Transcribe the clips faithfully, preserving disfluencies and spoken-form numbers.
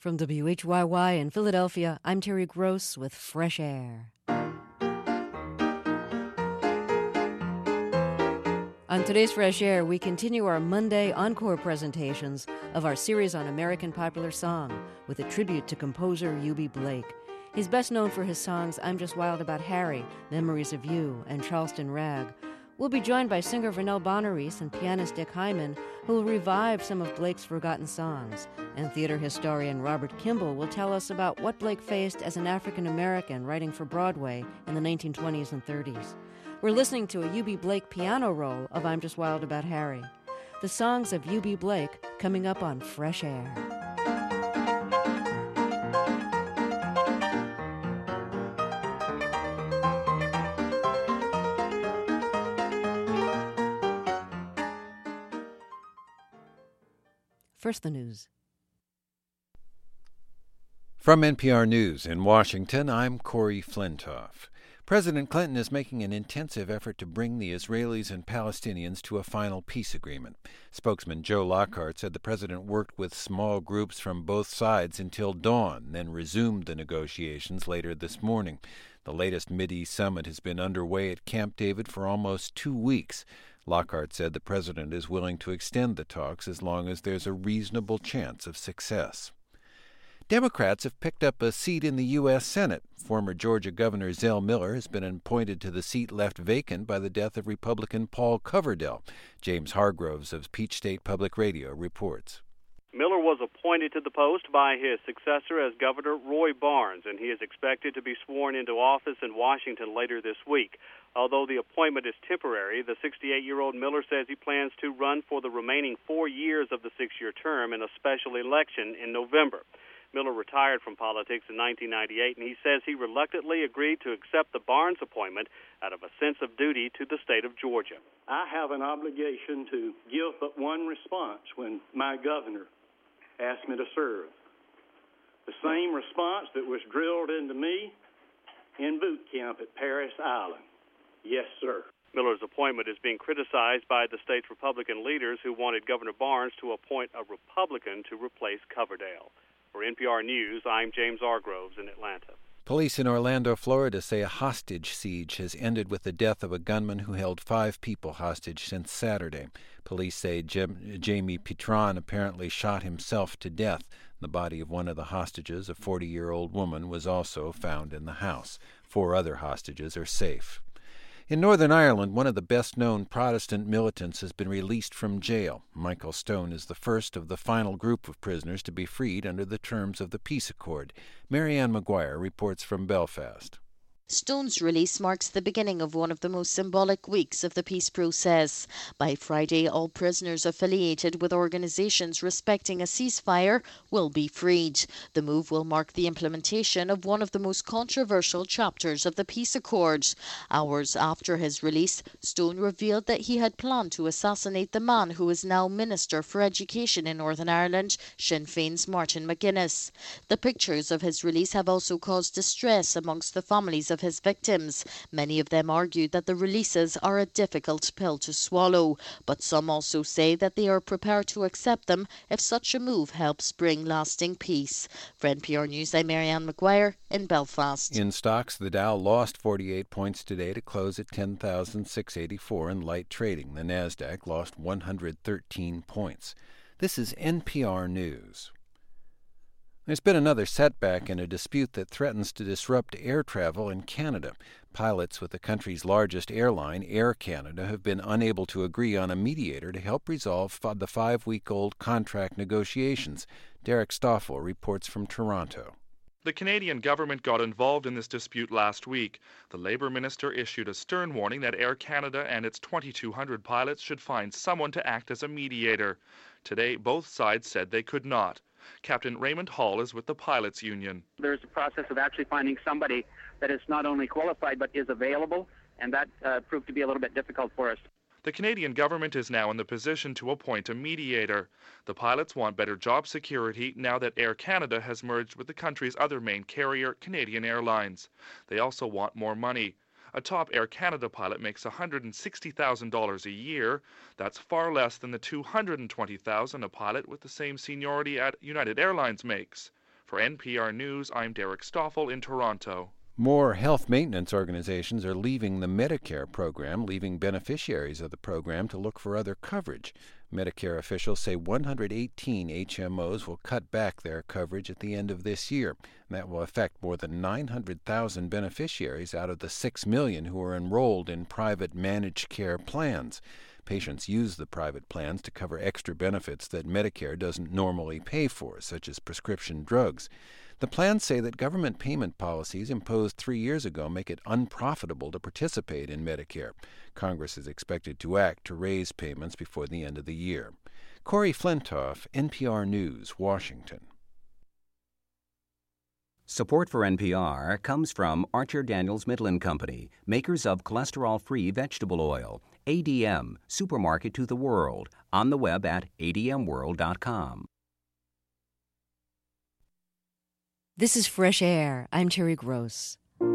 From W H Y Y in Philadelphia, I'm Terry Gross with Fresh Air. On today's Fresh Air, we continue our Monday encore presentations of our series on American popular song with a tribute to composer Eubie Blake. He's best known for his songs I'm Just Wild About Harry, Memories of You, and Charleston Rag. We'll be joined by singer Vernell Bonaris and pianist Dick Hyman, who will revive some of Blake's forgotten songs. And theater historian Robert Kimball will tell us about what Blake faced as an African-American writing for Broadway in the nineteen twenties and thirties. We're listening to a Eubie Blake piano roll of I'm Just Wild About Harry. The songs of Eubie Blake coming up on Fresh Air. First, the news. From N P R News in Washington, I'm Corey Flintoff. President Clinton is making an intensive effort to bring the Israelis and Palestinians to a final peace agreement. Spokesman Joe Lockhart said the president worked with small groups from both sides until dawn, then resumed the negotiations later this morning. The latest Mideast summit has been underway at Camp David for almost two weeks. Lockhart said the president is willing to extend the talks as long as there's a reasonable chance of success. Democrats have picked up a seat in the U S Senate. Former Georgia Governor Zell Miller has been appointed to the seat left vacant by the death of Republican Paul Coverdell. James Hargroves of Peach State Public Radio reports. Miller was appointed to the post by his successor as Governor Roy Barnes, and he is expected to be sworn into office in Washington later this week. Although the appointment is temporary, the sixty-eight-year-old Miller says he plans to run for the remaining four years of the six-year term in a special election in November. Miller retired from politics in nineteen ninety-eight, and he says he reluctantly agreed to accept the Barnes appointment out of a sense of duty to the state of Georgia. I have an obligation to give but one response when my governor asked me to serve. The same response that was drilled into me in boot camp at Parris Island. Yes, sir. Miller's appointment is being criticized by the state's Republican leaders who wanted Governor Barnes to appoint a Republican to replace Coverdell. For N P R News, I'm James Hargroves in Atlanta. Police in Orlando, Florida say a hostage siege has ended with the death of a gunman who held five people hostage since Saturday. Police say Jem- Jamie Petron apparently shot himself to death. The body of one of the hostages, a forty-year-old woman, was also found in the house. Four other hostages are safe. In Northern Ireland, one of the best-known Protestant militants has been released from jail. Michael Stone is the first of the final group of prisoners to be freed under the terms of the peace accord. Marianne Maguire reports from Belfast. Stone's release marks the beginning of one of the most symbolic weeks of the peace process. By Friday, all prisoners affiliated with organisations respecting a ceasefire will be freed. The move will mark the implementation of one of the most controversial chapters of the peace accord. Hours after his release, Stone revealed that he had planned to assassinate the man who is now Minister for Education in Northern Ireland, Sinn Féin's Martin McGuinness. The pictures of his release have also caused distress amongst the families of his victims. Many of them argued that the releases are a difficult pill to swallow, but some also say that they are prepared to accept them if such a move helps bring lasting peace. For N P R News, I'm Marianne Maguire in Belfast. In stocks, the Dow lost forty-eight points today to close at ten thousand six hundred eighty-four in light trading. The Nasdaq lost one hundred thirteen points. This is N P R News. There's been another setback in a dispute that threatens to disrupt air travel in Canada. Pilots with the country's largest airline, Air Canada, have been unable to agree on a mediator to help resolve the five-week-old contract negotiations. Derek Stoffel reports from Toronto. The Canadian government got involved in this dispute last week. The Labour minister issued a stern warning that Air Canada and its twenty-two hundred pilots should find someone to act as a mediator. Today, both sides said they could not. Captain Raymond Hall is with the Pilots Union. There's a process of actually finding somebody that is not only qualified but is available, and that uh, proved to be a little bit difficult for us. The Canadian government is now in the position to appoint a mediator. The pilots want better job security now that Air Canada has merged with the country's other main carrier, Canadian Airlines. They also want more money. A top Air Canada pilot makes one hundred sixty thousand dollars a year. That's far less than the two hundred twenty thousand dollars a pilot with the same seniority at United Airlines makes. For N P R News, I'm Derek Stoffel in Toronto. More health maintenance organizations are leaving the Medicare program, leaving beneficiaries of the program to look for other coverage. Medicare officials say one hundred eighteen H M Os will cut back their coverage at the end of this year. That will affect more than nine hundred thousand beneficiaries out of the six million who are enrolled in private managed care plans. Patients use the private plans to cover extra benefits that Medicare doesn't normally pay for, such as prescription drugs. The plans say that government payment policies imposed three years ago make it unprofitable to participate in Medicare. Congress is expected to act to raise payments before the end of the year. Corey Flintoff, N P R News, Washington. Support for N P R comes from Archer Daniels Midland Company, makers of cholesterol-free vegetable oil. A D M, supermarket to the world, on the web at A D M world dot com. This is Fresh Air. I'm Terry Gross.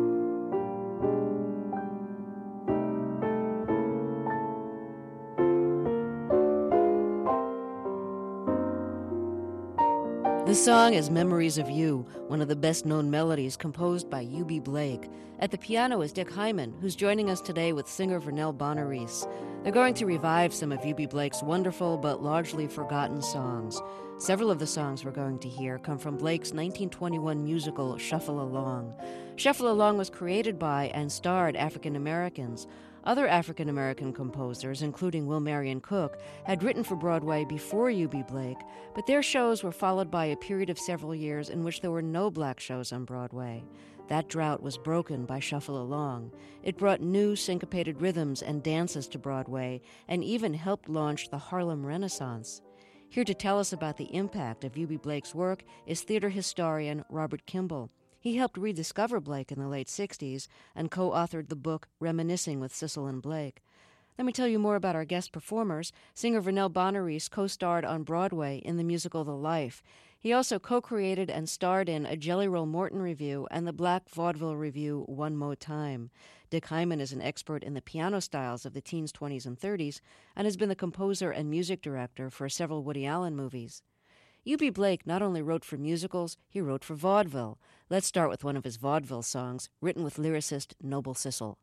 The song is Memories of You, one of the best-known melodies composed by U B Blake. At the piano is Dick Hyman, who's joining us today with singer Vernell Bonaris. They're going to revive some of U B Blake's wonderful but largely forgotten songs. Several of the songs we're going to hear come from Blake's nineteen twenty-one musical Shuffle Along. Shuffle Along was created by and starred African Americans. Other African American composers, including Will Marion Cook, had written for Broadway before U B Blake, but their shows were followed by a period of several years in which there were no black shows on Broadway. That drought was broken by Shuffle Along. It brought new syncopated rhythms and dances to Broadway and even helped launch the Harlem Renaissance. Here to tell us about the impact of U B Blake's work is theater historian Robert Kimball. He helped rediscover Blake in the late sixties and co-authored the book Reminiscing with Cecil and Blake. Let me tell you more about our guest performers. Singer Vernell Bonaris co-starred on Broadway in the musical The Life. He also co-created and starred in a Jelly Roll Morton review and the Black Vaudeville review One Mo' Time. Dick Hyman is an expert in the piano styles of the teens, twenties, and thirties and has been the composer and music director for several Woody Allen movies. U B Blake not only wrote for musicals, he wrote for vaudeville. Let's start with one of his vaudeville songs, written with lyricist Noble Sissle.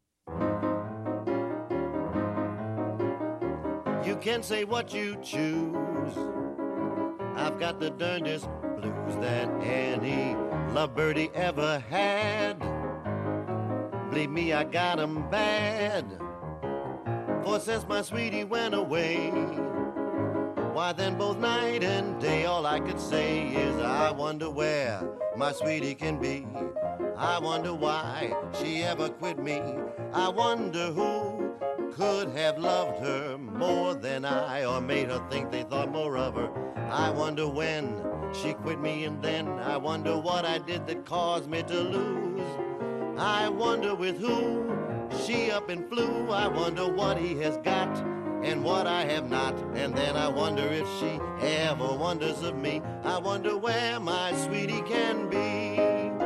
You can say what you choose. I've got the darndest blues that any lovebirdie ever had. Believe me, I got 'em bad. For since my sweetie went away, why then both night and day all I could say is I wonder where my sweetie can be. I wonder why she ever quit me. I wonder who could have loved her more than I, or made her think they thought more of her. I wonder when she quit me, and then I wonder what I did that caused me to lose. I wonder with who she up and flew. I wonder what he has got and what I have not, and then I wonder if she ever wonders of me. I wonder where my sweetie can be.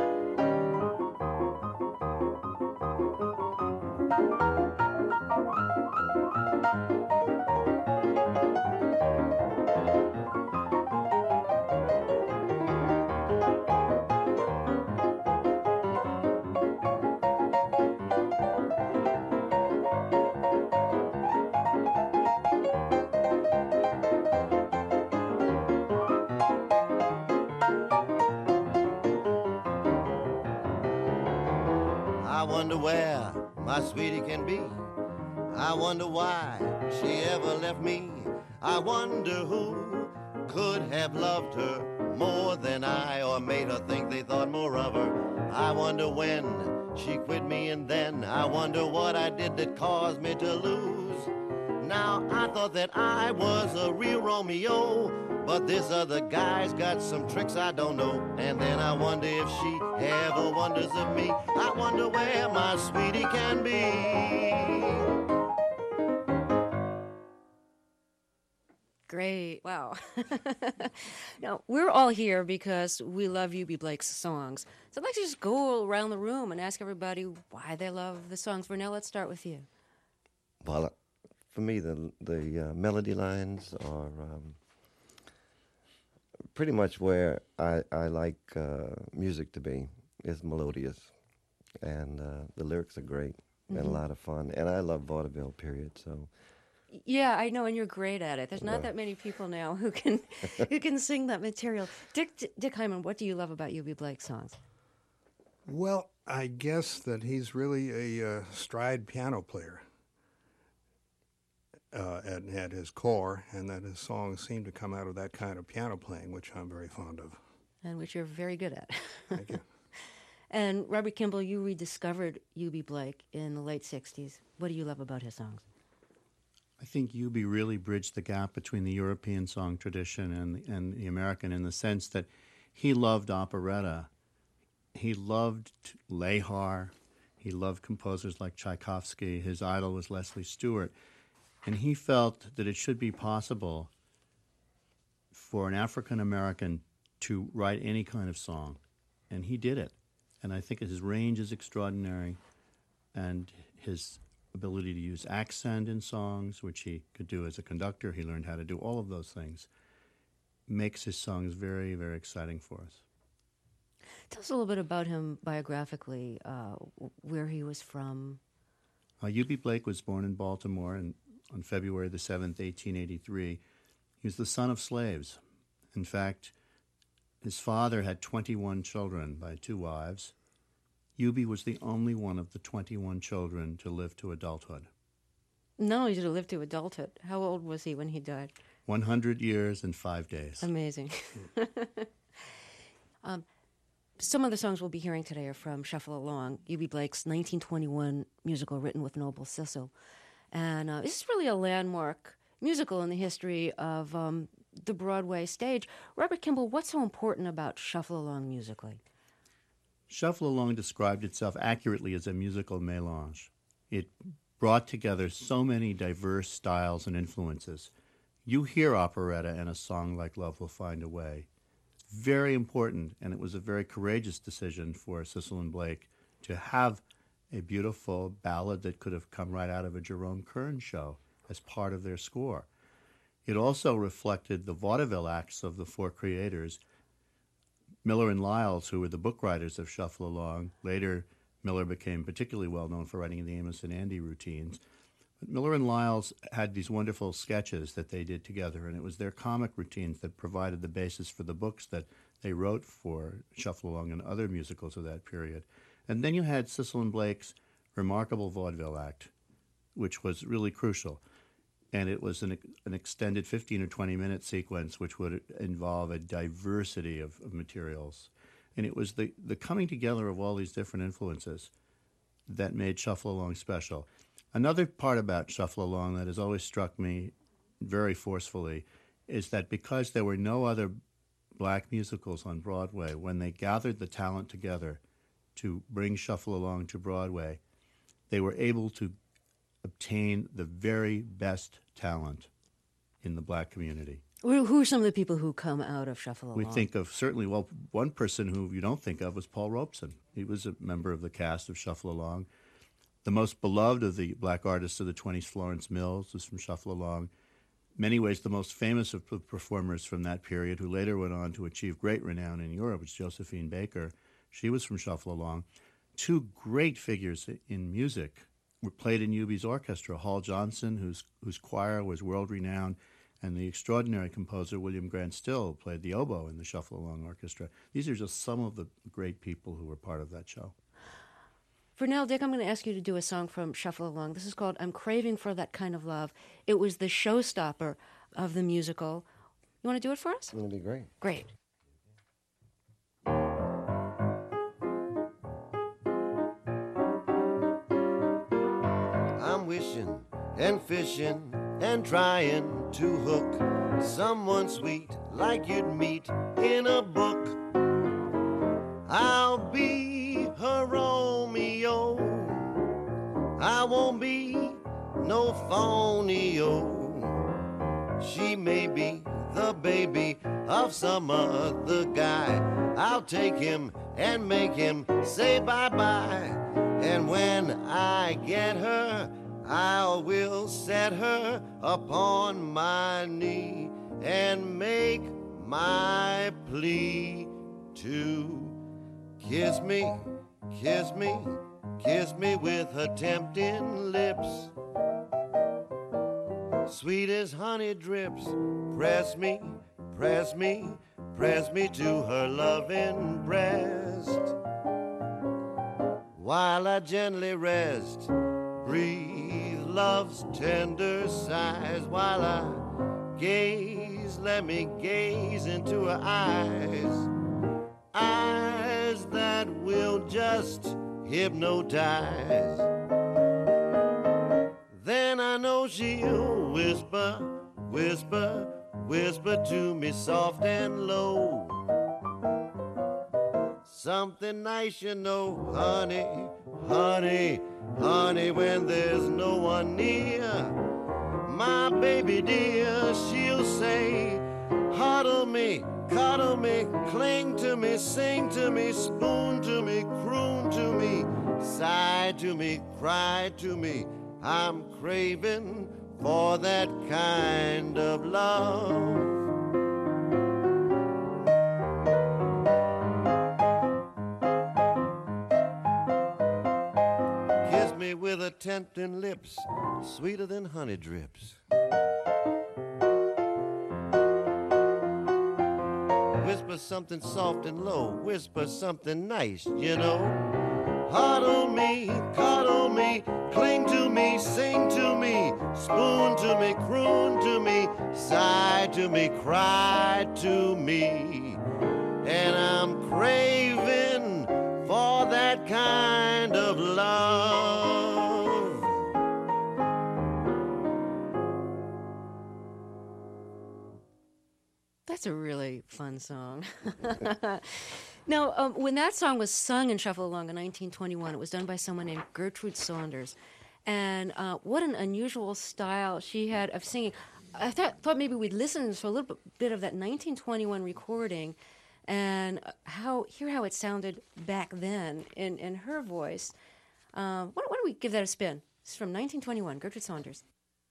I wonder where my sweetie can be. I wonder why she ever left me. I wonder who could have loved her more than I, or made her think they thought more of her. I wonder when she quit me, and then I wonder what I did that caused me to lose. Now I thought that I was a real Romeo, but this other guy's got some tricks I don't know. And then I wonder if she ever wonders of me. I wonder where my sweetie can be. Great. Wow. Now, we're all here because we love U B Blake's songs. So I'd like to just go around the room and ask everybody why they love the songs. Vernell, let's start with you. Well, for me, the the uh, melody lines are um, pretty much where I, I like uh, music to be, is melodious. And uh, the lyrics are great mm-hmm. and a lot of fun. And I love vaudeville, period, so... Yeah, I know, and you're great at it. There's not Yeah. that many people now who can who can sing that material. Dick Dick Hyman, what do you love about Eubie Blake's songs? Well, I guess that he's really a uh, stride piano player uh, at, at his core, and that his songs seem to come out of that kind of piano playing, which I'm very fond of. And which you're very good at. Thank you. And Robert Kimball, you rediscovered Eubie Blake in the late sixties. What do you love about his songs? I think Eubie really bridged the gap between the European song tradition and, and the American in the sense that he loved operetta. He loved Lehar. He loved composers like Tchaikovsky. His idol was Leslie Stewart. And he felt that it should be possible for an African-American to write any kind of song. And he did it. And I think his range is extraordinary. And his ability to use accent in songs, which he could do as a conductor. He learned how to do all of those things. Makes his songs very, very exciting for us. Tell us a little bit about him biographically, uh, where he was from. Uh, Eubie Blake was born in Baltimore in, on February the seventh, eighteen eighty-three. He was the son of slaves. In fact, his father had twenty-one children by two wives. Eubie was the only one of the twenty-one children to live to adulthood. Not only did he live to adulthood, how old was he when he died? one hundred years and five days. Amazing. um, some of the songs we'll be hearing today are from Shuffle Along, Eubie Blake's nineteen twenty-one musical written with Noble Sissle. And uh, this is really a landmark musical in the history of um, the Broadway stage. Robert Kimball, what's so important about Shuffle Along musically? Shuffle Along described itself accurately as a musical mélange. It brought together so many diverse styles and influences. You hear operetta in a song like Love Will Find a Way. Very important, and it was a very courageous decision for Sissle and Blake to have a beautiful ballad that could have come right out of a Jerome Kern show as part of their score. It also reflected the vaudeville acts of the four creators, Miller and Lyles, who were the book writers of Shuffle Along. Later, Miller became particularly well known for writing the Amos and Andy routines. But Miller and Lyles had these wonderful sketches that they did together, and it was their comic routines that provided the basis for the books that they wrote for Shuffle Along and other musicals of that period. And then you had Sissle and Blake's remarkable vaudeville act, which was really crucial. And it was an, an extended fifteen or twenty minute sequence which would involve a diversity of, of materials. And it was the, the coming together of all these different influences that made Shuffle Along special. Another part about Shuffle Along that has always struck me very forcefully is that because there were no other black musicals on Broadway, when they gathered the talent together to bring Shuffle Along to Broadway, they were able to obtain the very best talent in the black community. Who are some of the people who come out of Shuffle Along? We think of certainly, well, one person who you don't think of was Paul Robeson. He was a member of the cast of Shuffle Along. The most beloved of the black artists of the twenties, Florence Mills, was from Shuffle Along. Many ways the most famous of the performers from that period, who later went on to achieve great renown in Europe, was Josephine Baker. She was from Shuffle Along. Two great figures in music were played in Eubie's orchestra. Hall Johnson, whose whose choir was world-renowned, and the extraordinary composer William Grant Still played the oboe in the Shuffle Along Orchestra. These are just some of the great people who were part of that show. For now, Dick, I'm going to ask you to do a song from Shuffle Along. This is called I'm Craving for That Kind of Love. It was the showstopper of the musical. You want to do it for us? It'll be great. Great. I'm wishing and fishing and trying to hook someone sweet like you'd meet in a book. I'll be her Romeo. I won't be no phony-o. She may be the baby of some other guy. I'll take him and make him say bye-bye. And when I get her, I will set her upon my knee and make my plea to kiss me, kiss me, kiss me with her tempting lips. Sweet as honey drips, press me, press me, press me to her loving breast. While I gently rest, breathe love's tender sighs. While I gaze, let me gaze into her eyes. Eyes that will just hypnotize. Then I know she'll whisper, whisper, whisper to me soft and low. Something nice, you know, honey, honey, honey, when there's no one near. My baby dear, she'll say, huddle me, cuddle me, cling to me, sing to me, spoon to me, croon to me, sigh to me, cry to me. I'm craving for that kind of love. Kiss me with her tempting lips, sweeter than honey drips. Whisper something soft and low, whisper something nice, you know. Huddle me, cuddle me, cling to me, sing to me, spoon to me, croon to me, sigh to me, cry to me. And I'm craving for that kind of love. That's a really fun song. Now, um, when that song was sung in Shuffle Along in nineteen twenty-one, it was done by someone named Gertrude Saunders. And uh, what an unusual style she had of singing. I thought, thought maybe we'd listen to a little bit of that nineteen twenty-one recording and how hear how it sounded back then in, in her voice. Uh, why, why don't we give that a spin? It's from nineteen twenty-one, Gertrude Saunders.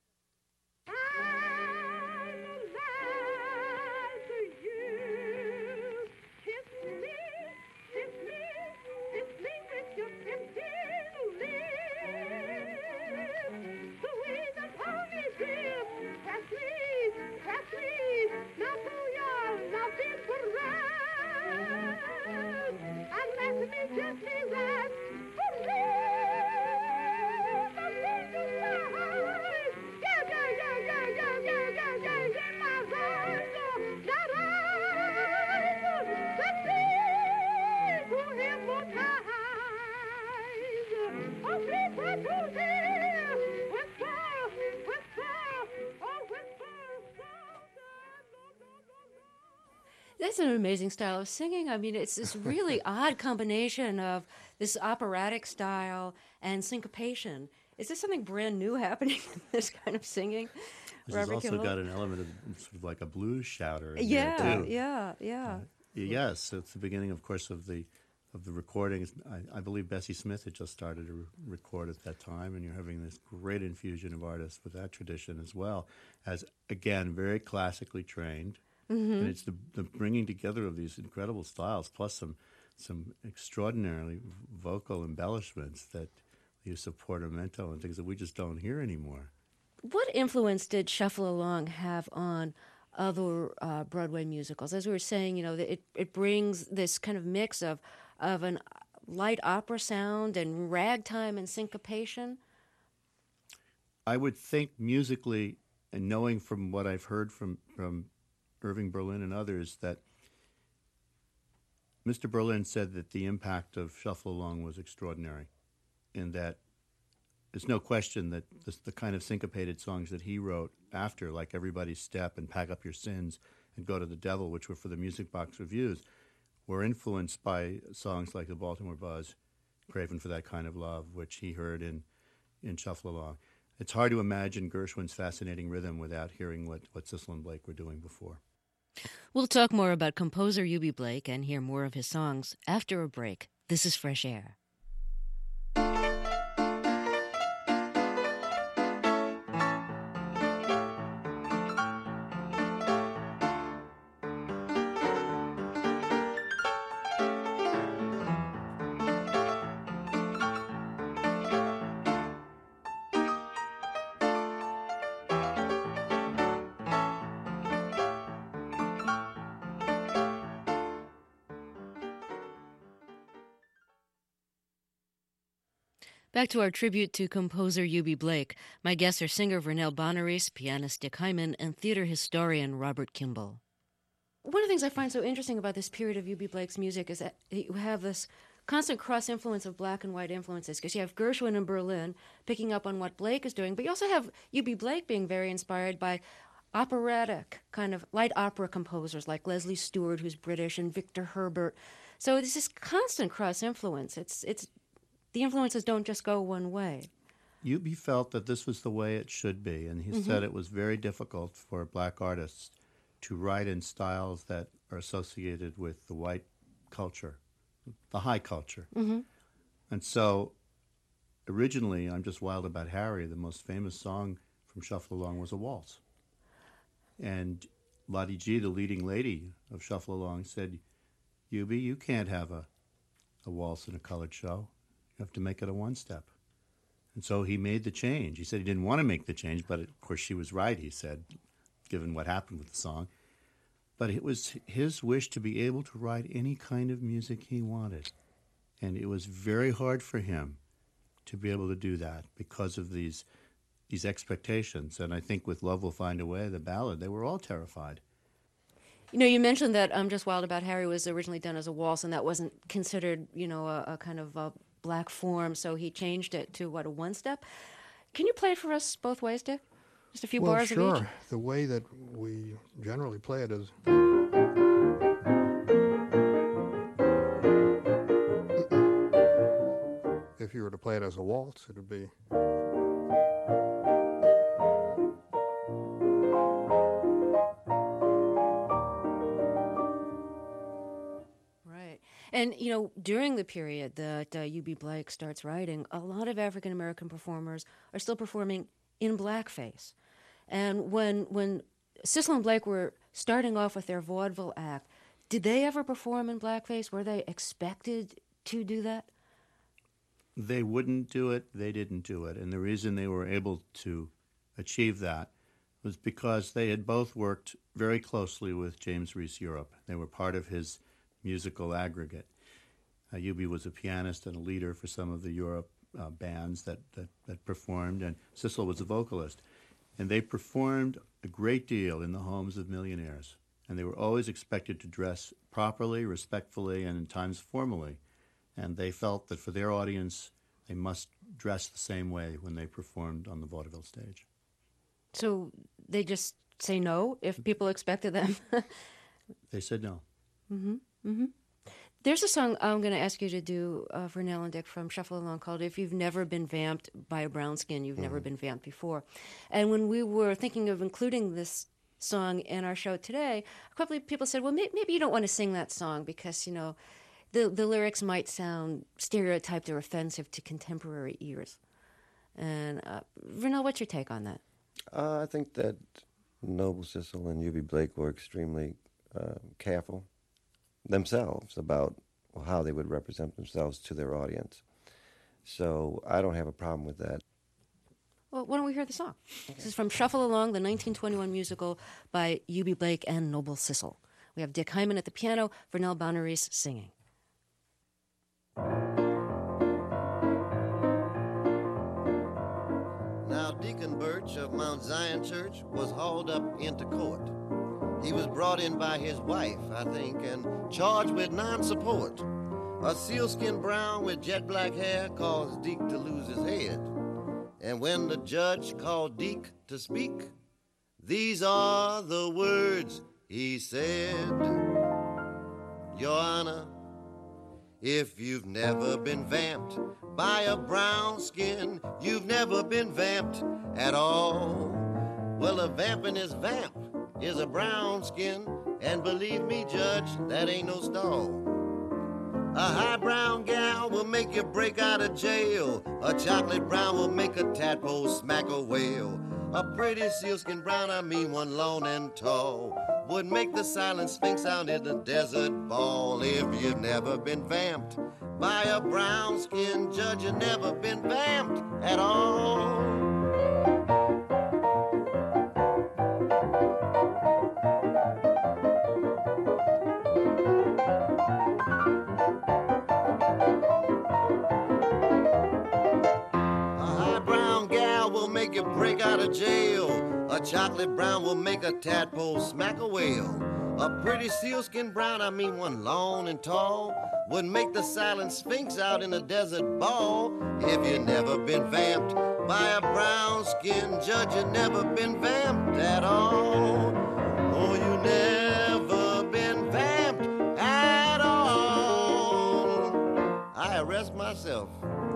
That's an amazing style of singing. I mean, it's this really odd combination of this operatic style and syncopation. Is there something brand new happening in this kind of singing? This has also Kimmel? got an element of sort of like a blues shouter in yeah, there too. Yeah, yeah, uh, yes. So it's the beginning, of course, of the of the recordings. I, I believe Bessie Smith had just started to re- record at that time, and you're having this great infusion of artists with that tradition as well, as again very classically trained. Mm-hmm. And it's the, the bringing together of these incredible styles, plus some some extraordinarily vocal embellishments that use of portamento and things that we just don't hear anymore. What influence did Shuffle Along have on other uh, Broadway musicals? As we were saying, you know, it it brings this kind of mix of of an light opera sound and ragtime and syncopation. I would think musically, and knowing from what I've heard from from Irving Berlin and others, that Mister Berlin said that the impact of Shuffle Along was extraordinary, in that there's no question that the, the kind of syncopated songs that he wrote after, like Everybody's Step and Pack Up Your Sins and Go to the Devil, which were for the Music Box Reviews, were influenced by songs like the Baltimore Buzz, Craving for That Kind of Love, which he heard in, in Shuffle Along. It's hard to imagine Gershwin's fascinating rhythm without hearing what, what Sissel and Blake were doing before. We'll talk more about composer Eubie Blake and hear more of his songs after a break. This is Fresh Air. Back to our tribute to composer Eubie Blake. My guests are singer Vernell Bonaris, pianist Dick Hyman, and theater historian Robert Kimball. One of the things I find so interesting about this period of Eubie Blake's music is that you have this constant cross-influence of black and white influences, because you have Gershwin in Berlin picking up on what Blake is doing, but you also have Eubie Blake being very inspired by operatic, kind of light opera composers like Leslie Stewart, who's British, and Victor Herbert. So it's this constant cross-influence. It's it's the influences don't just go one way. Eubie felt that this was the way it should be, and he mm-hmm. said it was very difficult for black artists to write in styles that are associated with the white culture, the high culture. Mm-hmm. And so originally, I'm Just Wild About Harry, the most famous song from Shuffle Along, was a waltz. And Lottie G, the leading lady of Shuffle Along, said, Eubie, you can't have a, a waltz in a colored show. You have to make it a one-step. And so he made the change. He said he didn't want to make the change, but of course she was right, he said, given what happened with the song. But it was his wish to be able to write any kind of music he wanted. And it was very hard for him to be able to do that because of these these expectations. And I think with Love Will Find a Way, the ballad, they were all terrified. You know, you mentioned that I'm Just Wild About Harry was originally done as a waltz, and that wasn't considered, you know, a, a kind of a black form, so he changed it to, what, a one-step? Can you play it for us both ways, Dick? Just a few well, bars sure. of each? The way that we generally play it is... If you were to play it as a waltz, it would be... And, you know, during the period that uh, Eubie Blake starts writing, a lot of African-American performers are still performing in blackface. And when when Sissel and Blake were starting off with their vaudeville act, did they ever perform in blackface? Were they expected to do that? They wouldn't do it. They didn't do it. And the reason they were able to achieve that was because they had both worked very closely with James Reese Europe. They were part of his musical aggregate. Uh, Eubie was a pianist and a leader for some of the Europe uh, bands that, that, that performed, and Sissel was a vocalist. And they performed a great deal in the homes of millionaires. And they were always expected to dress properly, respectfully, and in times formally. And they felt that for their audience, they must dress the same way when they performed on the vaudeville stage. So they just say no if people expected them? They said no. Mm-hmm. Mm-hmm. There's a song I'm going to ask you to do, uh, for Nell and Dick, from Shuffle Along, called If You've Never Been Vamped by a Brown Skin, You've mm-hmm. Never Been Vamped Before. And when we were thinking of including this song in our show today, a couple of people said, well, may- maybe you don't want to sing that song because, you know, the, the lyrics might sound stereotyped or offensive to contemporary ears. And, uh, Vernell, what's your take on that? Uh, I think that Noble Sissel and Eubie Blake were extremely uh, careful themselves about how they would represent themselves to their audience. So I don't have a problem with that. Well, why don't we hear the song? This is from Shuffle Along, the nineteen twenty-one musical by Eubie Blake and Noble Sissel. We have Dick Hyman at the piano, Vernell Bonaris singing. Now Deacon Birch of Mount Zion Church was hauled up into court. He was brought in by his wife, I think, and charged with non-support. A sealskin brown with jet black hair caused Deke to lose his head. And when the judge called Deke to speak, these are the words he said. Your Honor, if you've never been vamped by a brown skin, you've never been vamped at all. Well, a vampinist vamp is a brown skin, and believe me, Judge, that ain't no stall. A high brown gal will make you break out of jail. A chocolate brown will make a tadpole smack a whale. A pretty sealskin brown, I mean one long and tall, would make the silent sphinx out in the desert ball. If you've never been vamped by a brown skin, Judge, you've never been vamped at all. break out of jail. A chocolate brown will make a tadpole smack a whale. A pretty sealskin brown, I mean one long and tall, would make the silent sphinx out in a desert ball. If you never been vamped by a brown-skinned judge, you never been vamped at all. Oh, you never been vamped at all. I arrest myself.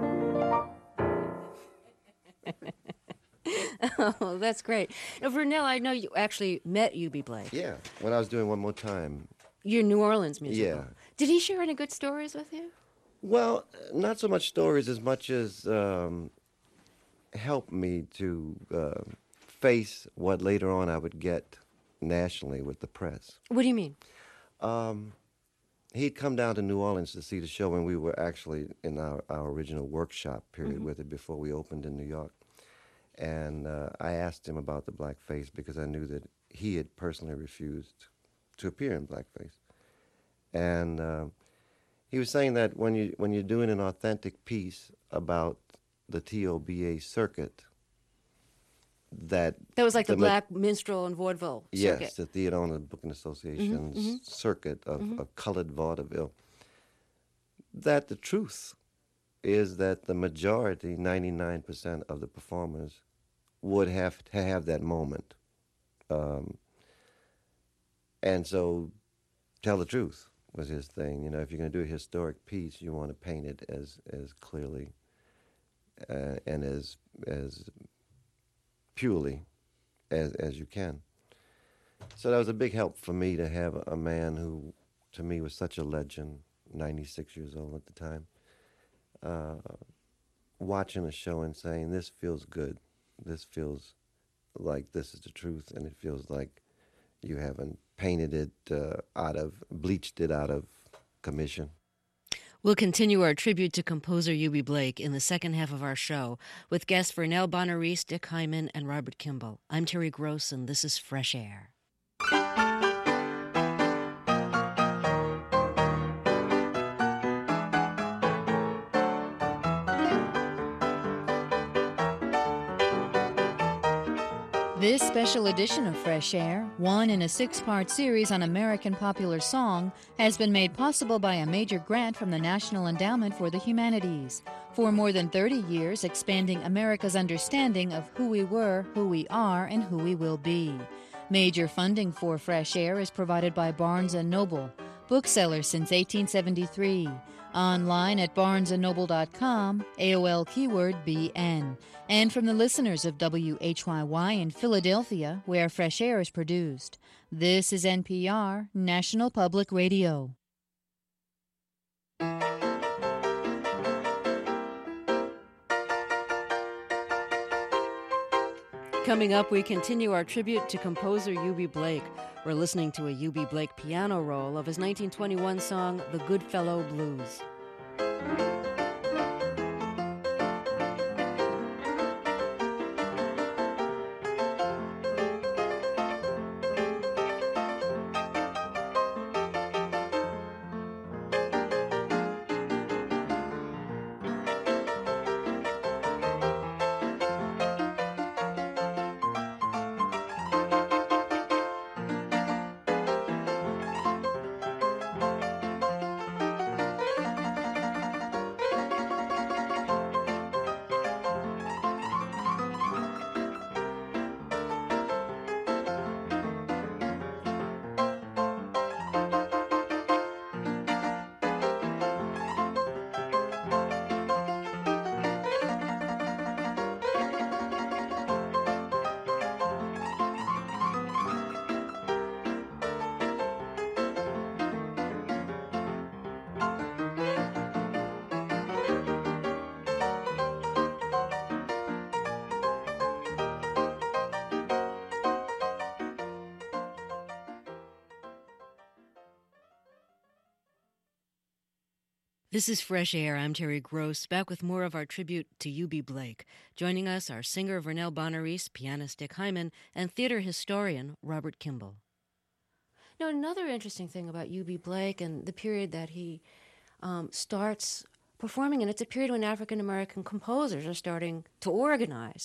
Oh, that's great. Now, Vernell, I know you actually met U B. Blake. Yeah, when I was doing One More Time. Your New Orleans musical. Yeah. Did he share any good stories with you? Well, not so much stories as much as um, helped me to uh, face what later on I would get nationally with the press. What do you mean? Um, he'd come down to New Orleans to see the show when we were actually in our, our original workshop period Mm-hmm. with it before we opened in New York. And uh, I asked him about the blackface because I knew that he had personally refused to appear in blackface. And uh, he was saying that when, you, when you're doing an authentic piece about the T O B A circuit, that... That was like the, the Black Minstrel and Vaudeville circuit. Yes, the Theater Owner Booking Association's mm-hmm. circuit of, Mm-hmm. of colored vaudeville, that the truth is that the majority, ninety-nine percent of the performers, would have to have that moment. Um, and so, tell the truth was his thing. You know, if you're going to do a historic piece, you want to paint it as, as clearly uh, and as as purely as as you can. So that was a big help for me to have a man who, to me, was such a legend, ninety-six years old at the time, uh, watching a show and saying, this feels good. This feels like this is the truth, and it feels like you haven't painted it uh, out of, bleached it out of commission. We'll continue our tribute to composer U B. Blake in the second half of our show with guests Vernell Bonaris, Dick Hyman, and Robert Kimball. I'm Terry Gross, and this is Fresh Air. This special edition of Fresh Air, one in a six-part series on American popular song, has been made possible by a major grant from the National Endowment for the Humanities. For more than thirty years, expanding America's understanding of who we were, who we are, and who we will be. Major funding for Fresh Air is provided by Barnes and Noble, bookseller since eighteen seventy-three. Online at barnes and noble dot com, A O L keyword B N. And from the listeners of W H Y Y in Philadelphia, where Fresh Air is produced. This is N P R, National Public Radio. Coming up, we continue our tribute to composer U B. Blake. We're listening to a U B. Blake piano roll of his nineteen twenty-one song, The Goodfellow Blues. This is Fresh Air. I'm Terry Gross, back with more of our tribute to U B. Blake. Joining us are singer Vernell Bonaris, pianist Dick Hyman, and theater historian Robert Kimball. Now, another interesting thing about U B. Blake and the period that he um, starts performing in, it's a period when African-American composers are starting to organize.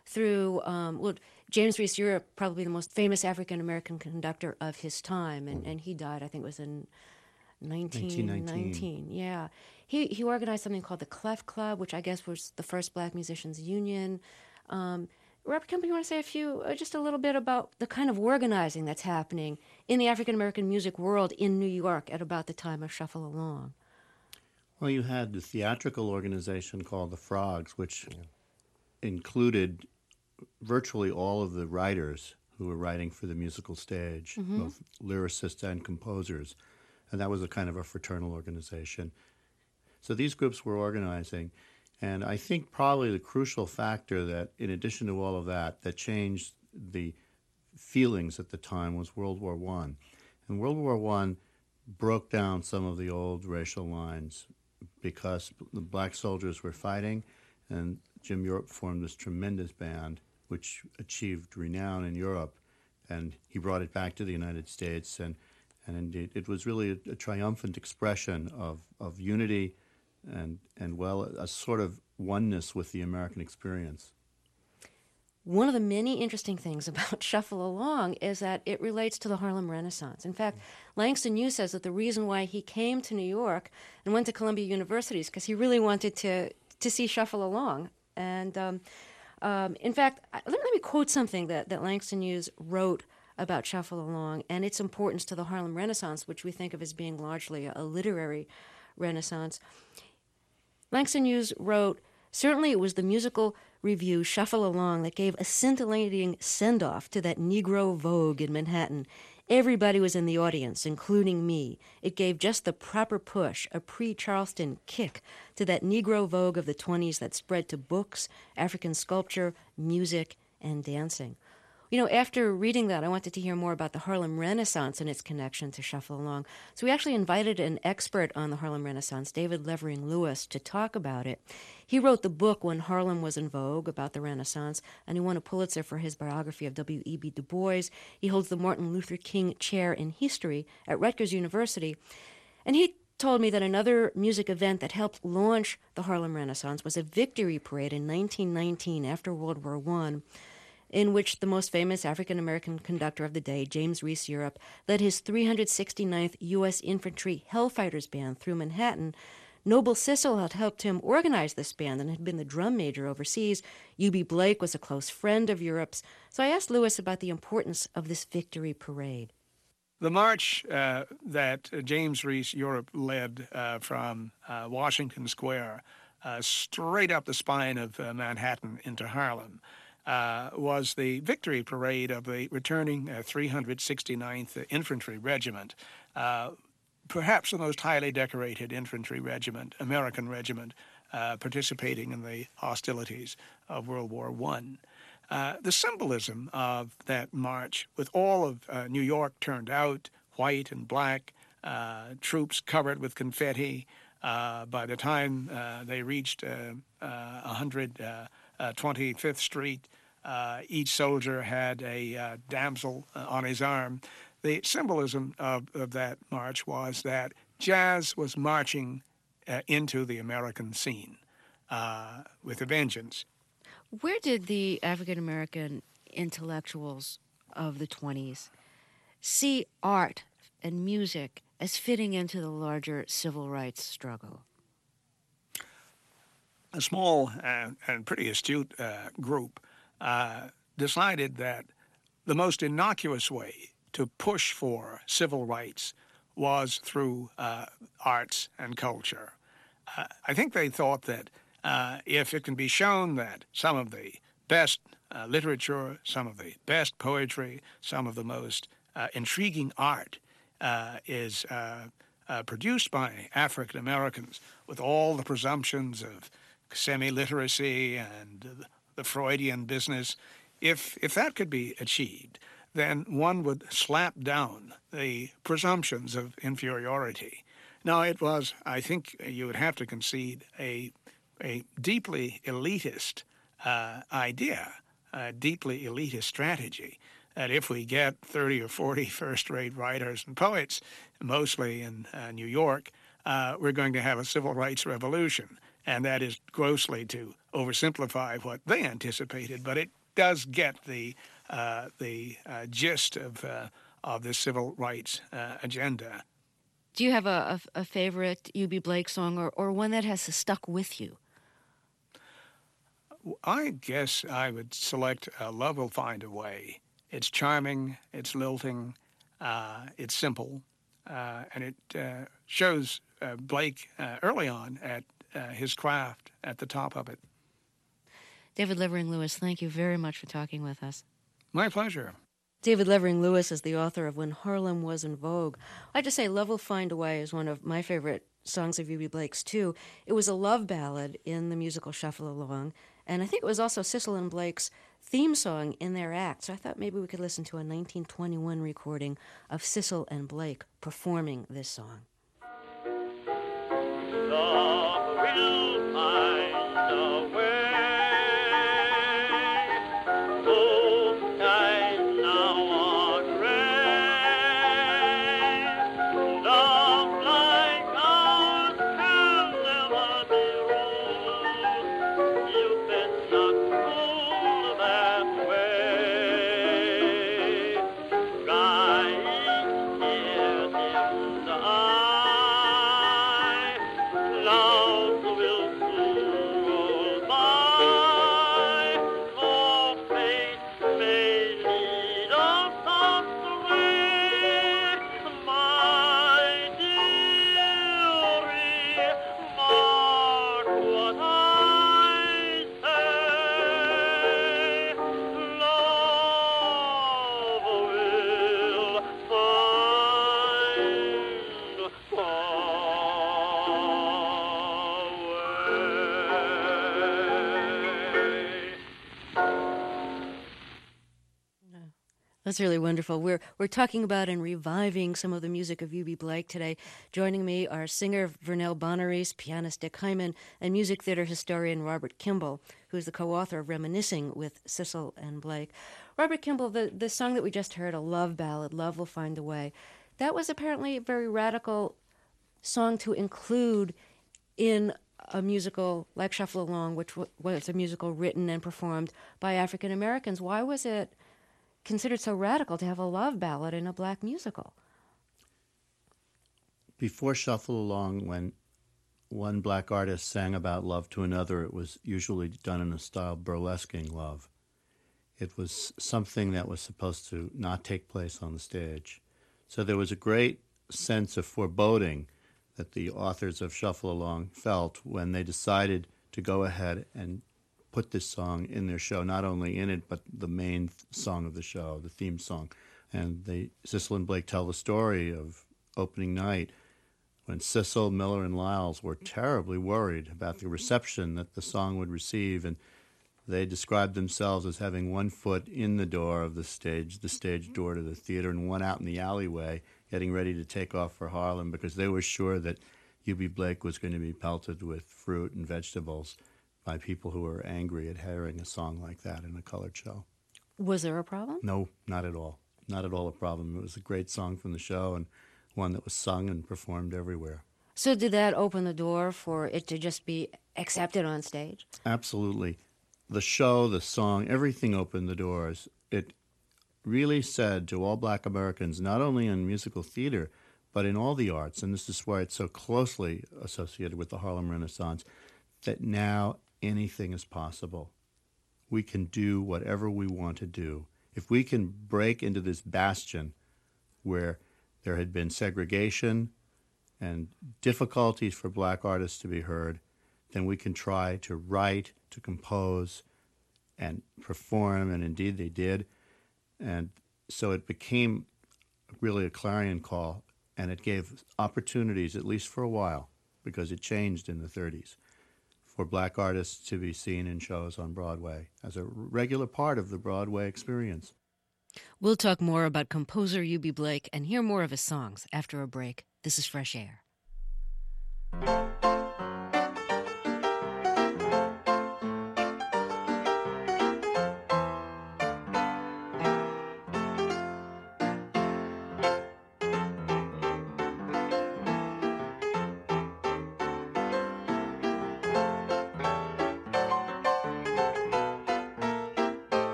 through, um, well, James Reese Europe, probably the most famous African-American conductor of his time, and, and he died, I think it was in nineteen nineteen. Yeah. He, he organized something called the Clef Club, which I guess was the first Black Musicians Union. Um, Robert Kemp, you want to say a few, uh, just a little bit about the kind of organizing that's happening in the African-American music world in New York at about the time of Shuffle Along? Well, you had the theatrical organization called the Frogs, which yeah. included virtually all of the writers who were writing for the musical stage, mm-hmm. both lyricists and composers. And that was a kind of a fraternal organization. So these groups were organizing. And I think probably the crucial factor that, in addition to all of that, that changed the feelings at the time was World War One. And World War One broke down some of the old racial lines because the black soldiers were fighting, and Jim Europe formed this tremendous band which achieved renown in Europe, and he brought it back to the United States, and, and indeed it was really a, a triumphant expression of, of unity and, and well, a sort of oneness with the American experience. One of the many interesting things about Shuffle Along is that it relates to the Harlem Renaissance. In fact, Langston Hughes says that the reason why he came to New York and went to Columbia University is because he really wanted to, to see Shuffle Along. And um, um, in fact, let, let me quote something that, that Langston Hughes wrote about Shuffle Along and its importance to the Harlem Renaissance, which we think of as being largely a, a literary renaissance. Langston Hughes wrote, "Certainly it was the musical review Shuffle Along that gave a scintillating send-off to that Negro vogue in Manhattan. Everybody was in the audience, including me. It gave just the proper push, a pre-Charleston kick to that Negro vogue of the twenties that spread to books, African sculpture, music, and dancing." You know, after reading that, I wanted to hear more about the Harlem Renaissance and its connection to Shuffle Along. So we actually invited an expert on the Harlem Renaissance, David Levering Lewis, to talk about it. He wrote the book When Harlem Was in Vogue about the Renaissance, and he won a Pulitzer for his biography of W E B Du Bois. He holds the Martin Luther King Chair in History at Rutgers University. And he told me that another music event that helped launch the Harlem Renaissance was a victory parade in nineteen nineteen after World War One, in which the most famous African-American conductor of the day, James Reese Europe, led his three hundred sixty-ninth U S Infantry Hellfighters Band through Manhattan. Noble Sissle had helped him organize this band and had been the drum major overseas. U B Blake was a close friend of Europe's. So I asked Lewis about the importance of this victory parade. The march uh, that James Reese Europe led uh, from uh, Washington Square uh, straight up the spine of uh, Manhattan into Harlem uh, was the victory parade of the returning uh, three hundred sixty-ninth Infantry Regiment, uh, perhaps the most highly decorated infantry regiment, American regiment, uh, participating in the hostilities of World War One. Uh, the symbolism of that march, with all of uh, New York turned out, white and black, uh, troops covered with confetti. Uh, by the time uh, they reached uh, uh, one hundred twenty-fifth Street, uh, each soldier had a uh, damsel uh, on his arm. The symbolism of, of that march was that jazz was marching uh, into the American scene uh, with a vengeance. Where did the African-American intellectuals of the twenties see art and music as fitting into the larger civil rights struggle? A small uh, and pretty astute uh, group uh, decided that the most innocuous way to push for civil rights was through uh, arts and culture. Uh, I think they thought that uh, if it can be shown that some of the best uh, literature, some of the best poetry, some of the most uh, intriguing art uh, is uh, uh, produced by African Americans with all the presumptions of semi-literacy and uh, the Freudian business, if if that could be achieved, then one would slap down the presumptions of inferiority. Now, it was, I think you would have to concede, a, a deeply elitist uh, idea, a deeply elitist strategy, that if we get thirty or forty first-rate writers and poets, mostly in uh, New York, uh, we're going to have a civil rights revolution. And that is grossly to oversimplify what they anticipated, but it does get the uh, the uh, gist of uh, of the civil rights uh, agenda. Do you have a, a, a favorite Eubie Blake song, or, or one that has stuck with you? I guess I would select uh, Love Will Find a Way. It's charming, it's lilting, uh, it's simple, uh, and it uh, shows uh, Blake uh, early on at uh, his craft at the top of it. David Levering Lewis, thank you very much for talking with us. My pleasure. David Levering Lewis is the author of When Harlem Was in Vogue. I have to say, Love Will Find a Way is one of my favorite songs of Eubie Blake's, too. It was a love ballad in the musical Shuffle Along, and I think it was also Sissel and Blake's theme song in their act. So I thought maybe we could listen to a nineteen twenty-one recording of Sissel and Blake performing this song. Love will find a way. That's really wonderful. We're we're talking about and reviving some of the music of Eubie Blake today. Joining me are singer Vernell Bonaris, pianist Dick Hyman, and music theater historian Robert Kimball, who is the co-author of Reminiscing with Sissel and Blake. Robert Kimball, the, the song that we just heard, a love ballad, Love Will Find a Way, that was apparently a very radical song to include in a musical like Shuffle Along, which was a musical written and performed by African Americans. Why was it considered so radical to have a love ballad in a black musical? Before Shuffle Along, when one black artist sang about love to another, it was usually done in a style burlesquing love. It was something that was supposed to not take place on the stage. So there was a great sense of foreboding that the authors of Shuffle Along felt when they decided to go ahead and put this song in their show, not only in it, but the main th- song of the show, the theme song. And they, Sissel and Blake tell the story of opening night when Sissel, Miller, and Lyles were terribly worried about the reception that the song would receive, and they described themselves as having one foot in the door of the stage, the stage door to the theater, and one out in the alleyway, getting ready to take off for Harlem, because they were sure that Eubie Blake was going to be pelted with fruit and vegetables by people who were angry at hearing a song like that in a colored show. Was there a problem? No, not at all. Not at all a problem. It was a great song from the show and one that was sung and performed everywhere. So did that open the door for it to just be accepted on stage? Absolutely. The show, the song, everything opened the doors. It really said to all black Americans, not only in musical theater, but in all the arts, and this is why it's so closely associated with the Harlem Renaissance, that now anything is possible. We can do whatever we want to do. If we can break into this bastion where there had been segregation and difficulties for black artists to be heard, then we can try to write, to compose, and perform, and indeed they did. And so it became really a clarion call, and it gave opportunities, at least for a while, because it changed in the thirties, for black artists to be seen in shows on Broadway as a regular part of the Broadway experience. We'll talk more about composer Eubie Blake and hear more of his songs after a break. This is Fresh Air.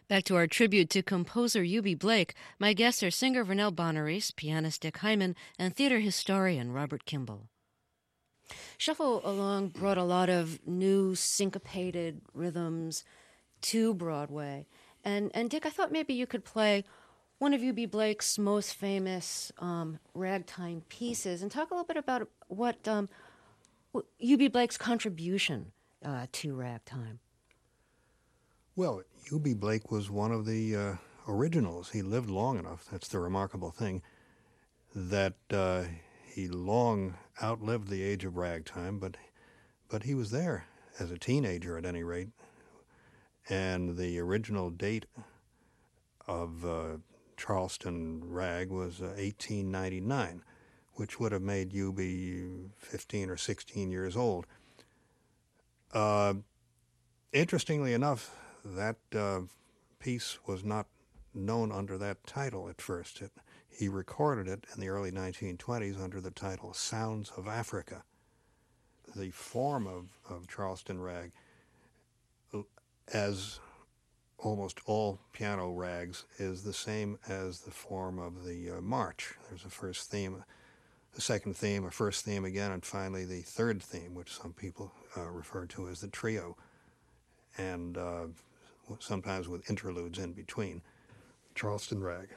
Back to our tribute to composer Eubie Blake. My guests are singer Vernell Bonaris, pianist Dick Hyman, and theater historian Robert Kimball. Shuffle Along brought a lot of new syncopated rhythms to Broadway. And, and Dick, I thought maybe you could play one of Eubie Blake's most famous um, ragtime pieces and talk a little bit about what um, Eubie Blake's contribution uh, to ragtime. Well, Eubie Blake was one of the uh, originals. He lived long enough, that's the remarkable thing, that uh, he long outlived the age of ragtime, but but he was there as a teenager at any rate. And the original date of uh, Charleston Rag was uh, eighteen ninety-nine, which would have made Eubie fifteen or sixteen years old. Uh, interestingly enough, that uh, piece was not known under that title at first. It, he recorded it in the early nineteen twenties under the title Sounds of Africa. The form of, of Charleston Rag, as almost all piano rags, is the same as the form of the uh, march. There's a first theme, a second theme, a first theme again, and finally the third theme, which some people uh, refer to as the trio, and uh, sometimes with interludes in between. Charleston Rag.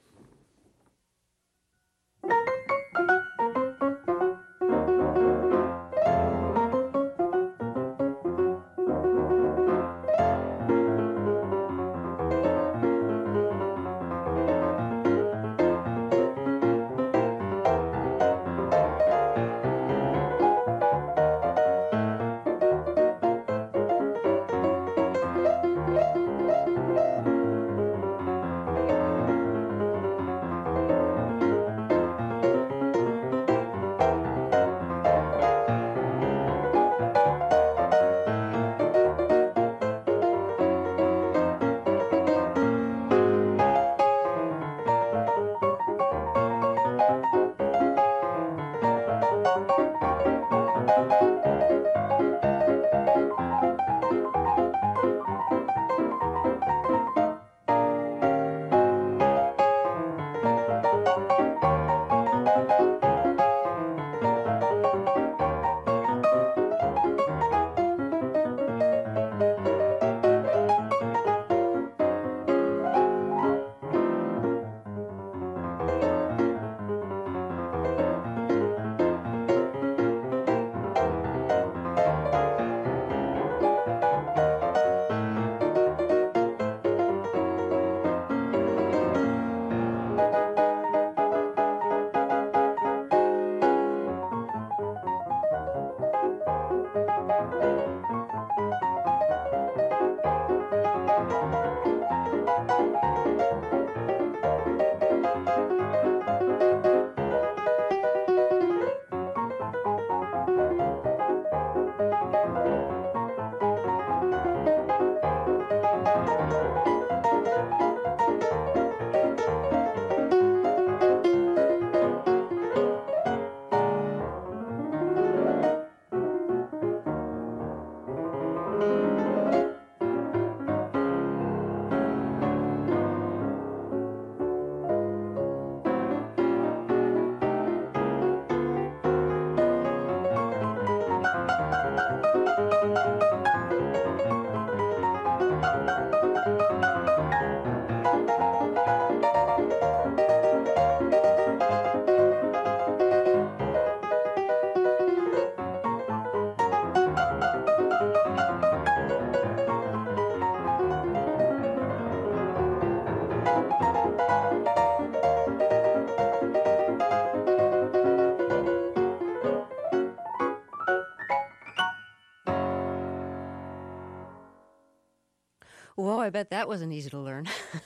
Whoa, I bet that wasn't easy to learn.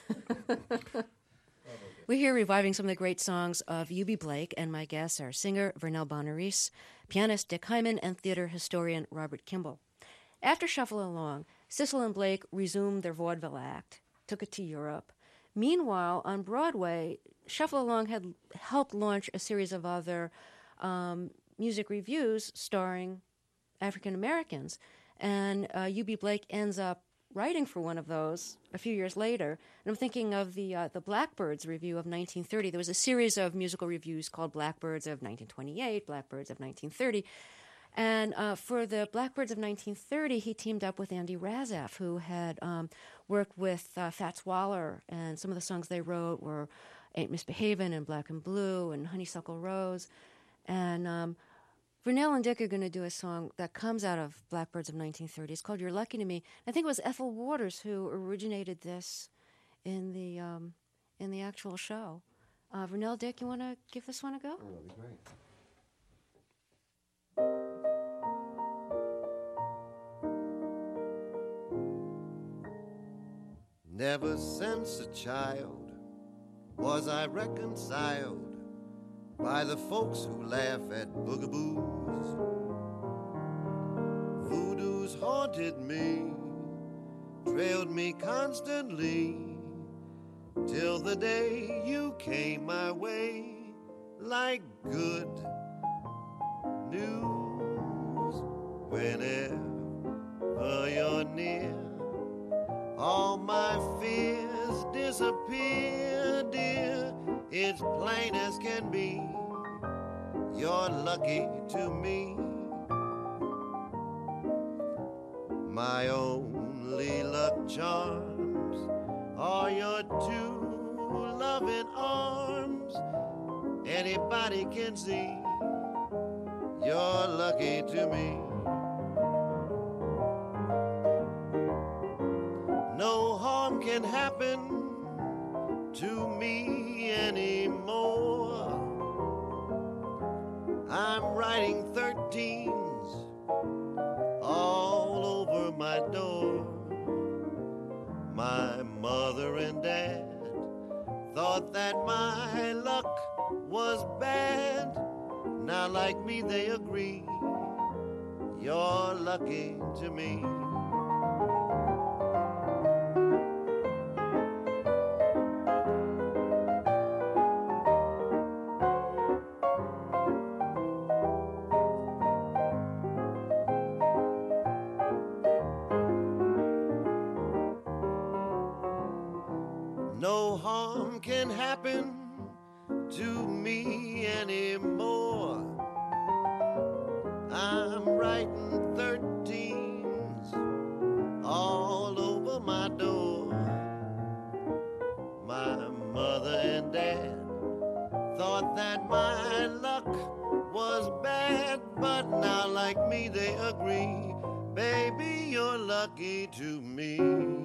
We're here reviving some of the great songs of Eubie Blake, and my guests are singer Vernell Bonaris, pianist Dick Hyman, and theater historian Robert Kimball. After Shuffle Along, Sissel and Blake resumed their vaudeville act, took it to Europe. Meanwhile, on Broadway, Shuffle Along had helped launch a series of other um, music reviews starring African Americans, and uh, Eubie Blake ends up writing for one of those a few years later, and I'm thinking of the uh, the Blackbirds review of nineteen thirty. There was a series of musical reviews called Blackbirds of nineteen twenty-eight, Blackbirds of nineteen thirty. And uh, for the Blackbirds of nineteen thirty, he teamed up with Andy Razaf, who had um, worked with uh, Fats Waller, and some of the songs they wrote were Ain't Misbehavin' and Black and Blue and Honeysuckle Rose. And um, Vernell and Dick are going to do a song that comes out of Blackbirds of nineteen thirty. It's called You're Lucky to Me. I think it was Ethel Waters who originated this in the um, in the actual show. Uh, Vernell, Dick, you want to give this one a go? Oh, that'd be great. Never since a child was I reconciled by the folks who laugh at boogaboos. Voodoo's haunted me, trailed me constantly, till the day you came my way like good news. Whenever you're near, all my fears disappear, dear. It's plain as can be, you're lucky to me. My only luck charms are your two loving arms. Anybody can see, you're lucky to me. No harm can happen to me anymore. I'm writing thirteens all over my door. My mother and dad thought that my luck was bad. Now like me they agree, you're lucky to me. No harm can happen to me anymore. I'm writing thirteens all over my door. My mother and dad thought that my luck was bad, but now like me they agree, baby, you're lucky to me.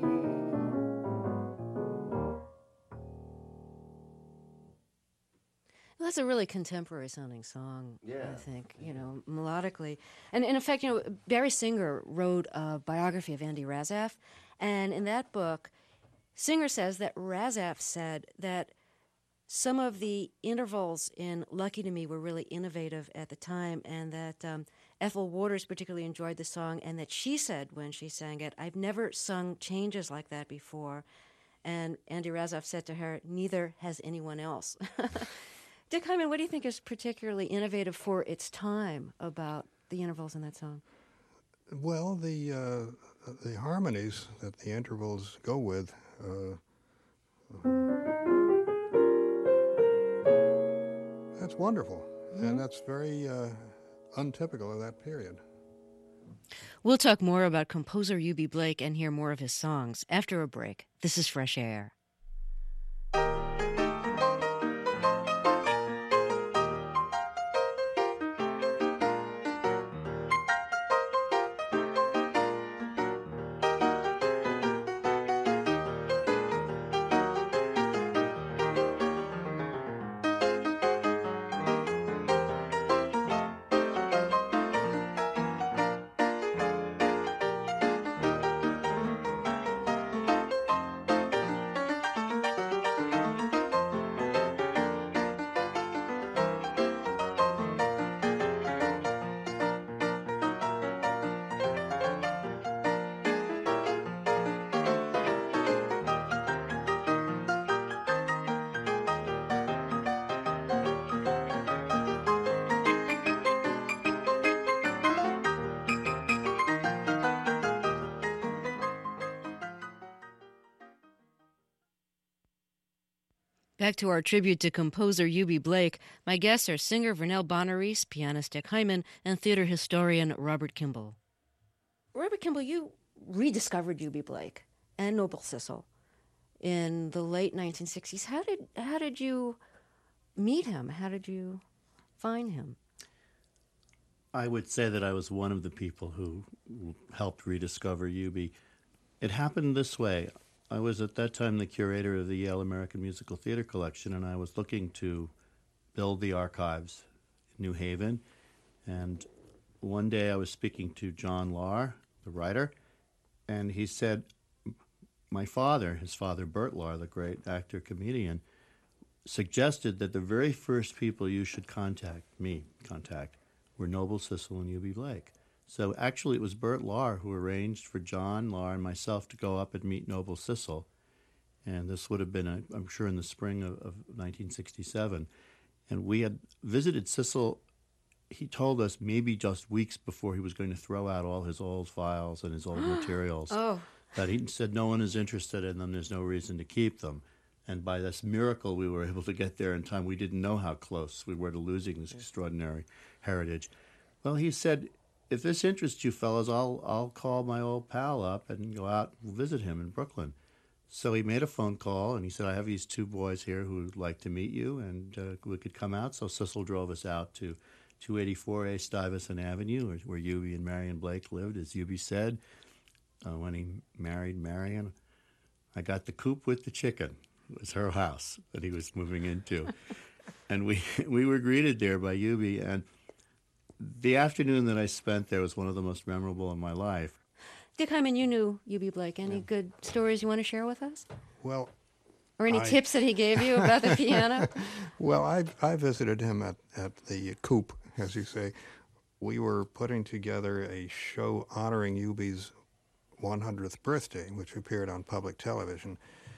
Well, that's a really contemporary sounding song, Yeah. I think, you know, melodically. And, and in fact, you know, Barry Singer wrote a biography of Andy Razaf, and in that book, Singer says that Razaf said that some of the intervals in Lucky to Me were really innovative at the time, and that um, Ethel Waters particularly enjoyed the song, and that she said when she sang it, I've never sung changes like that before. And Andy Razaf said to her, neither has anyone else. Dick Hyman, what do you think is particularly innovative for its time about the intervals in that song? Well, the uh, the harmonies that the intervals go with. Uh, that's wonderful, mm-hmm. and that's very uh, untypical of that period. We'll talk more about composer Eubie Blake and hear more of his songs after a break. This is Fresh Air. Back to our tribute to composer Eubie Blake. My guests are singer Vernell Bonaris, pianist Dick Hyman, and theater historian Robert Kimball. Robert Kimball, you rediscovered Eubie Blake and Noble Sissle in the late nineteen sixties. How did how did you meet him? How did you find him? I would say that I was one of the people who helped rediscover Eubie. It happened this way. I was at that time the curator of the Yale American Musical Theater Collection, and I was looking to build the archives in New Haven. And one day I was speaking to John Lahr, the writer, and he said, my father, his father Bert Lahr, the great actor-comedian, suggested that the very first people you should contact, me contact, were Noble Sissle and Eubie Blake. So actually it was Bert Lahr who arranged for John Lahr and myself to go up and meet Noble Sissle. And this would have been, a, I'm sure, in the spring of, of nineteen sixty-seven. And we had visited Sissle, he told us maybe just weeks before he was going to throw out all his old files and his old materials. Oh. That he said no one is interested in them, there's no reason to keep them. And by this miracle, we were able to get there in time. We didn't know how close we were to losing this extraordinary heritage. Well, he said, if this interests you fellas, I'll I'll call my old pal up and go out and visit him in Brooklyn. So he made a phone call, and he said, I have these two boys here who would like to meet you, and uh, we could come out. So Sissle drove us out to two eighty-four A Stuyvesant Avenue, where, where Eubie and Marion Blake lived, as Eubie said. Uh, when he married Marion, I got the coop with the chicken. It was her house that he was moving into. And we we were greeted there by Eubie, and the afternoon that I spent there was one of the most memorable in my life. Dick Hyman, you knew Eubie Blake. Any yeah. good stories you want to share with us? Well, or any I... tips that he gave you about the piano? Well, I I visited him at, at the coop, as you say. We were putting together a show honoring Eubie's one hundredth birthday, which appeared on public television.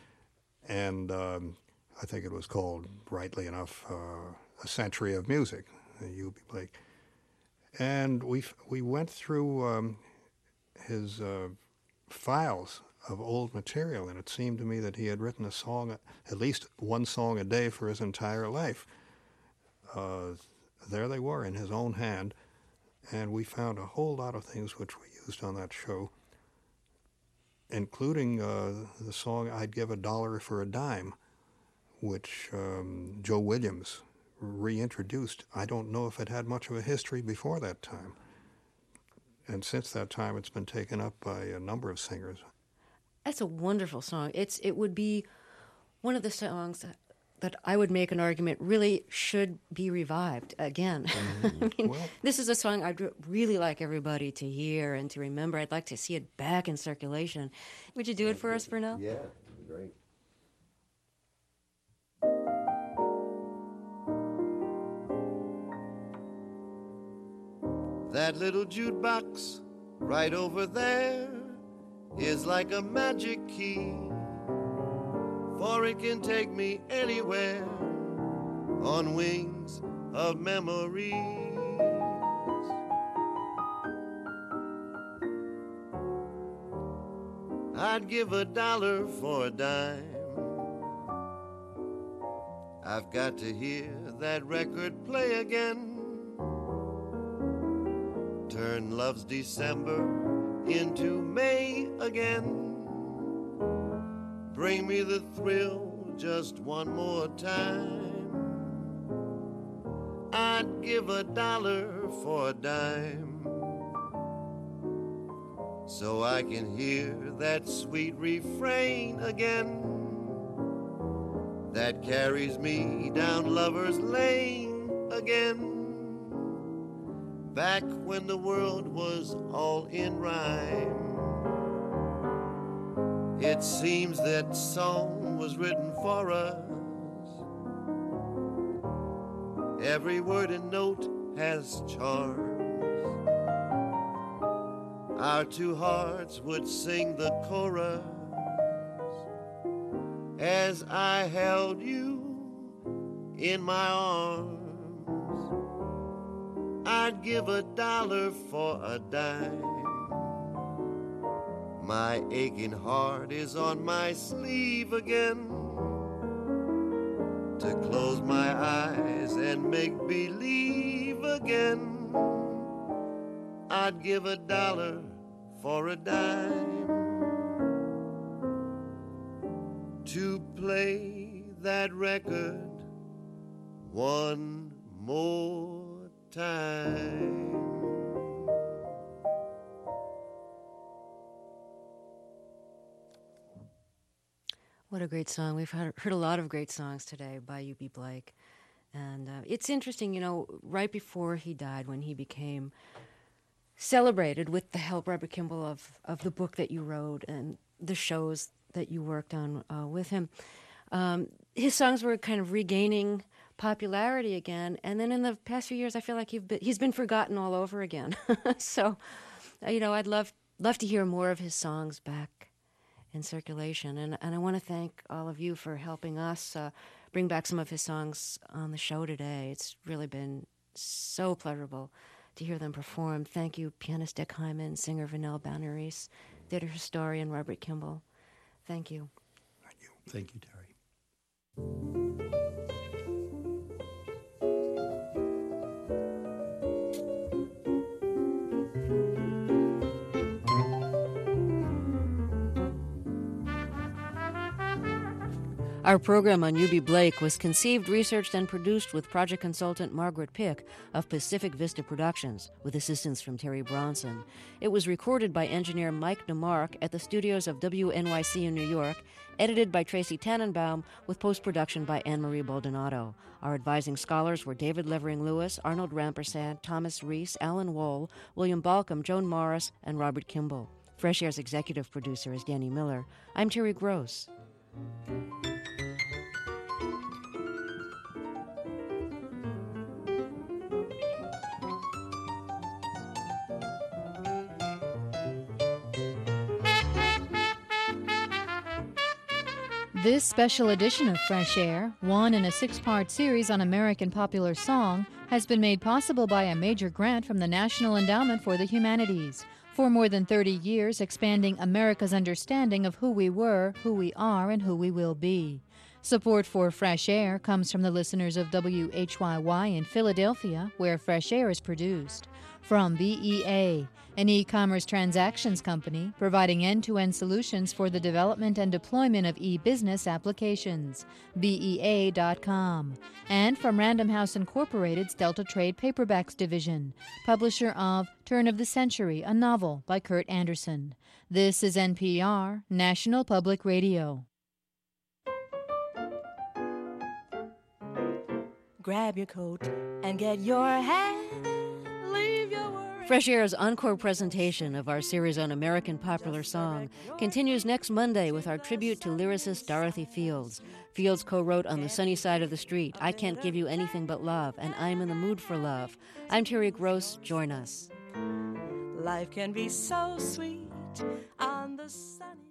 And um, I think it was called, rightly enough, uh, A Century of Music, uh, Eubie Blake. And we we went through um, his uh, files of old material, and it seemed to me that he had written a song, at least one song a day for his entire life. Uh, there they were in his own hand, and we found a whole lot of things which we used on that show, including uh, the song I'd Give a Dollar for a Dime, which um, Joe Williams reintroduced. I don't know if it had much of a history before that time. And since that time, it's been taken up by a number of singers. That's a wonderful song. It's It would be one of the songs that, that I would make an argument really should be revived again. Mm-hmm. I mean, well, this is a song I'd really like everybody to hear and to remember. I'd like to see it back in circulation. Would you do it for us, Vernell? Yeah, great. That little jukebox right over there is like a magic key, for it can take me anywhere on wings of memories. I'd give a dollar for a dime. I've got to hear that record play again. Turn love's December into May again. Bring me the thrill just one more time. I'd give a dollar for a dime, so I can hear that sweet refrain again, that carries me down Lover's Lane again. Back when the world was all in rhyme, it seems that song was written for us. Every word and note has charms. Our two hearts would sing the chorus as I held you in my arms. I'd give a dollar for a dime. My aching heart is on my sleeve again. to close my eyes and make believe again. I'd give a dollar for a dime to play that record one more time. What a great song. We've heard, heard a lot of great songs today by U B. Blake. And uh, it's interesting, you know, right before he died, when he became celebrated with the help, Robert Kimball, of, of the book that you wrote and the shows that you worked on uh, with him, um, his songs were kind of regaining popularity again. And then in the past few years, I feel like he's been, he's been forgotten all over again. So, uh, you know, I'd love love to hear more of his songs back in circulation. And, and I want to thank all of you for helping us uh, bring back some of his songs on the show today. It's really been so pleasurable to hear them perform. Thank you, pianist Dick Hyman, singer Vanell Banneris, theater historian Robert Kimball. Thank you. Thank you. Thank you, Terry. Our program on U B. Blake was conceived, researched, and produced with project consultant Margaret Pick of Pacific Vista Productions, with assistance from Terry Bronson. It was recorded by engineer Mike DeMarc at the studios of W N Y C in New York, edited by Tracy Tannenbaum, with post-production by Anne-Marie Baldonado. Our advising scholars were David Levering-Lewis, Arnold Rampersad, Thomas Reese, Alan Wohl, William Balcom, Joan Morris, and Robert Kimball. Fresh Air's executive producer is Danny Miller. I'm Terry Gross. This special edition of Fresh Air, one in a six-part series on American popular song, has been made possible by a major grant from the National Endowment for the Humanities. For more than thirty years, expanding America's understanding of who we were, who we are, and who we will be. Support for Fresh Air comes from the listeners of W H Y Y in Philadelphia, where Fresh Air is produced. From B E A, an e-commerce transactions company providing end-to-end solutions for the development and deployment of e-business applications, B E A dot com. And from Random House Incorporated's Delta Trade Paperbacks Division, publisher of Turn of the Century, a novel by Kurt Anderson. This is N P R, National Public Radio. Grab your coat and get your hat. Leave your worries. Fresh Air's encore presentation of our series on American popular song continues next Monday with our tribute to lyricist Dorothy Fields. Fields co-wrote On the Sunny Side of the Street, I Can't Give You Anything But Love, and I'm in the Mood for Love. I'm Terry Gross. Join us. Life can be so sweet on the sunny